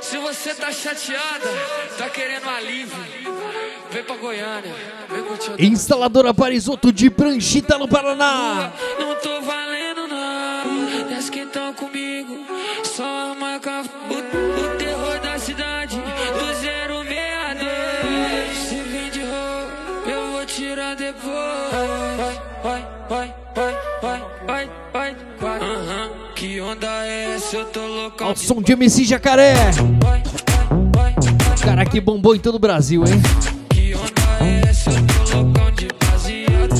Se você tá chateada, tá querendo alívio, vem pra Goiânia, vem curtir. Instaladora Parisoto de Pranchita, no Paraná. Não tô valendo não, as que tão comigo, só marca o terror da cidade, do 062. Se vem de roupa, eu vou tirar depois. Vai. Que onda é essa? Eu tô louco. Ao som de MC Jacaré. Cara que bombou em todo o Brasil, hein? Que onda é essa? Eu tô loucão de baseado.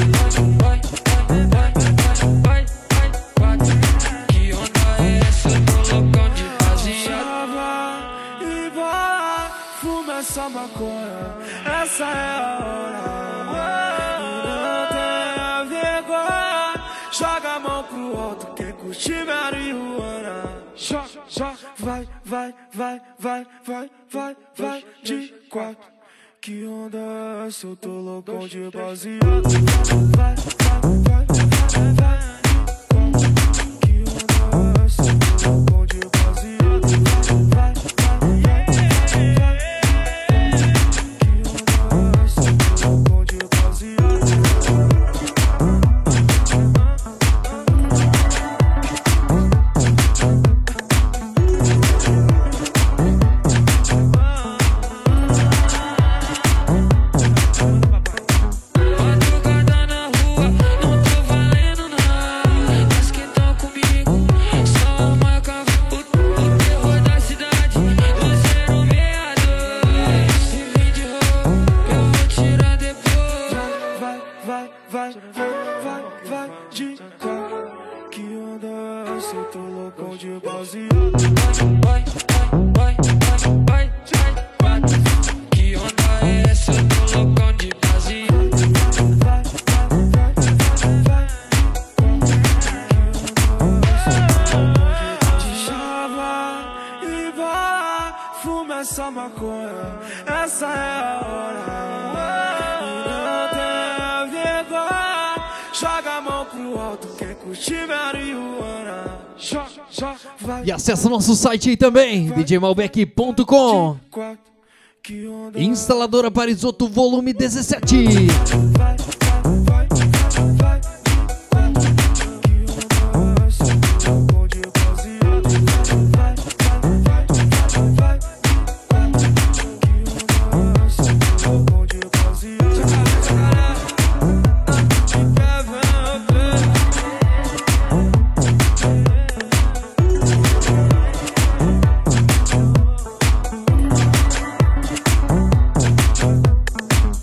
Que onda é essa? Eu tô loucão de baseado. E vai, fuma essa maconha, essa é a hora. Não tenha vergonha, joga a mão pro alto, quem curte marihuana. Vai de quatro. Que onda é essa? Eu tô loucão de baseado. Vai. Que onda é essa? Eu tô loucão de baseado. Vai. Que onda é essa? Eu tô loucão de baseado. Vai de quatro. Que onda é essa? Eu tô loucão de baseado. Vai. Que onda é essa? Eu tô loucão de baseado. Chava e vai, fuma essa maconha, essa é a hora. Não tenha vergonha, joga a mão pro alto, quem curte marihuana. E acessa nosso site aí também, djmalbec.com. Instaladora Parisoto, volume 17.